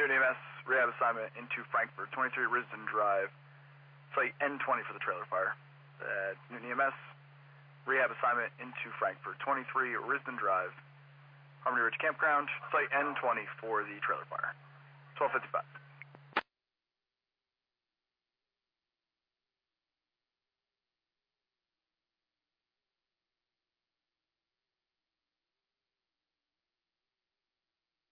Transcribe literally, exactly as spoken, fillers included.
Newton E M S, rehab assignment into Frankford, twenty-three Risdon Drive, site N twenty for the trailer fire. Uh, Newton E M S, rehab assignment into Frankford, twenty-three Risdon Drive, Harmony Ridge Campground, site N twenty for the trailer fire. twelve fifty-five.